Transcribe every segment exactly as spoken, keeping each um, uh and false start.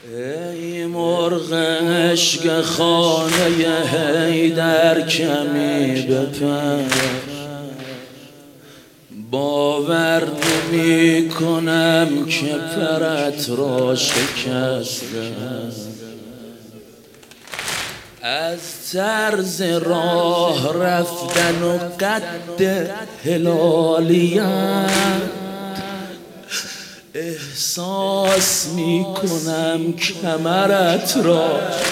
ای مرغ عشق خانه حیدر کمی بپر، باور نمی کنم که پرت را شکسته. از طرز راه رفتن و قد هلالیت احساس می کنم کمرت را.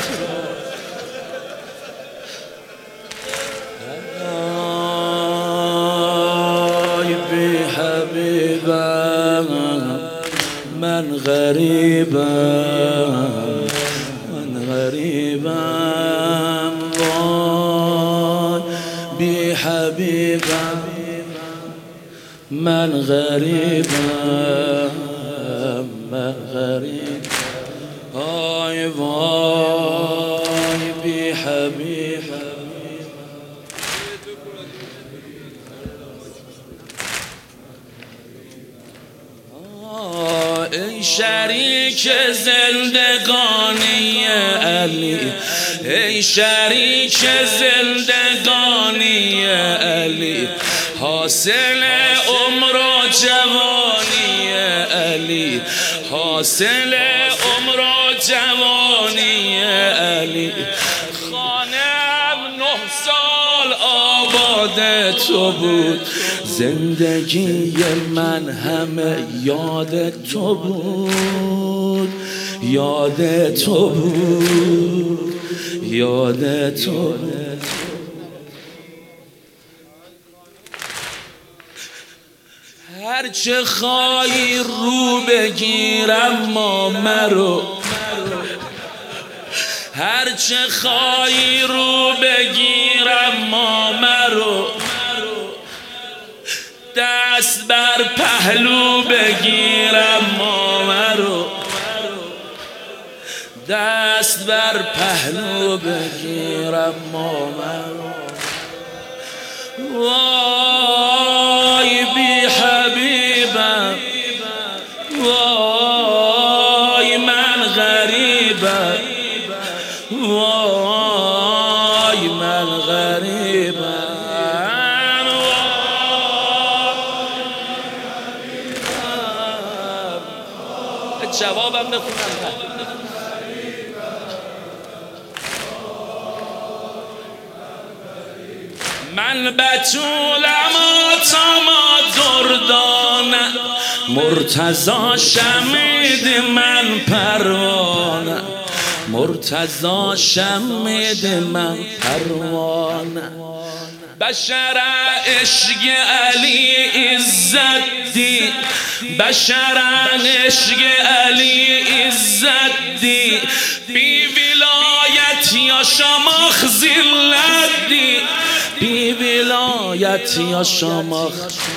آی بی حبیبم من غریبم، من غریبم وای بی حبیبم من غریبم، من غریب. آی وای بی حبیب. ای شریک زندگانی علی، ای شریک زندگانی علی، حاصل عمر و جوانی علی، حاصل عمر و جوانی علی. خانم نه سال آباد تو بود، زندگی من همه یاد تو بود، یاد تو بود، یاد تو بود. هرچه خواهی رو بگیرم ما مرو، هرچه خواهی رو بگیرم ما مرو، دست بر پهلو بگیرم ما مرو، دست بر پهلو بگیرم ما مرو. وای بی حبیبم، وای من غریبم، وای من غریبم. جوابم بخونم. من بتولم آتاما دردانه، مرتضی شمید من پروانه، مرتضی شمید من پروانه. بشر عشق علی عزت دی، بشر عشق علی عزت دی، بی ولایت یا شماخ ذلت دی، بی ولایت یا şamak.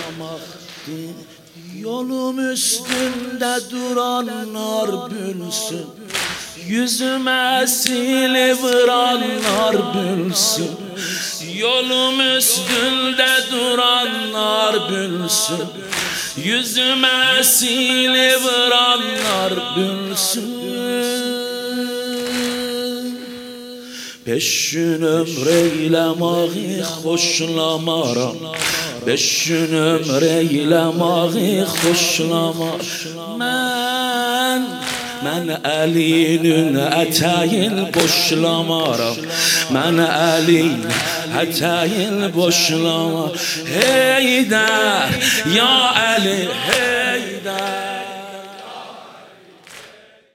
Yolum üstünde duranlar bülsün, yüzüme sil vuranlar bülsün. Yolum üstünde duranlar bülsün, yüzüme sil vuranlar bülsün. Beşin ömreylemeği hoşlamaram, beşin ömreylemeği hoşlamar. Ben, ben Ali'nin eteğini boşlamaram, ben Ali'nin eteğini boşlamar. Heydər ya Ali, hey